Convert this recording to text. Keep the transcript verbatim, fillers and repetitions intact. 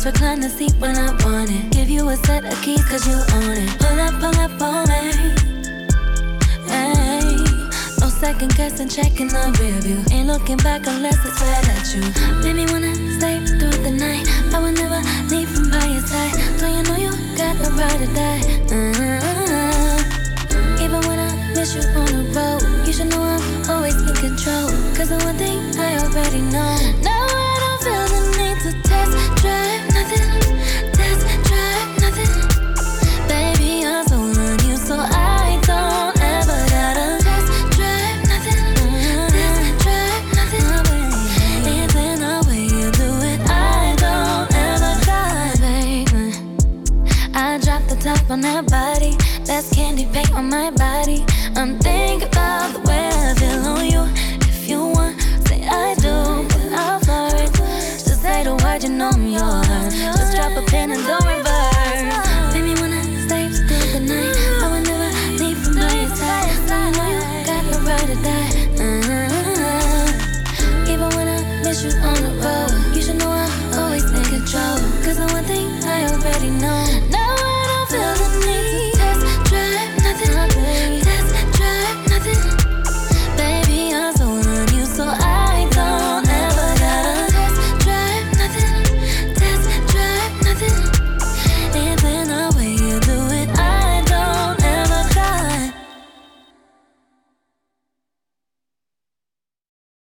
recline the seat when I want it. Give you a set of keys cause you own it. Pull up, pull up on me. Hey, no second guessing, checking the rear view. Ain't looking back unless it's right at you. Made me wanna stay through the night. I would never leave from by your side. So you know you got the right to die. uh-huh. Even when I miss you on the road, you should know I'm always in control. Cause the one thing I already know. Now I don't feel the need to test drive nothing. Test drive nothing. Baby, I'm so on you, so I don't ever gotta test drive nothing. Test drive nothing. It's in the way you do it, I don't ever try, baby. I drop the top on that body. That's candy paint on my body. I'm thinking about the way I feel on you. If you want, say I do, but I'll flirt. Just say the word, you know I'm yours. Just drop a pin and don't reverse. Baby, wanna stay through the night. I would never leave from by your side. So you know you got the right to die.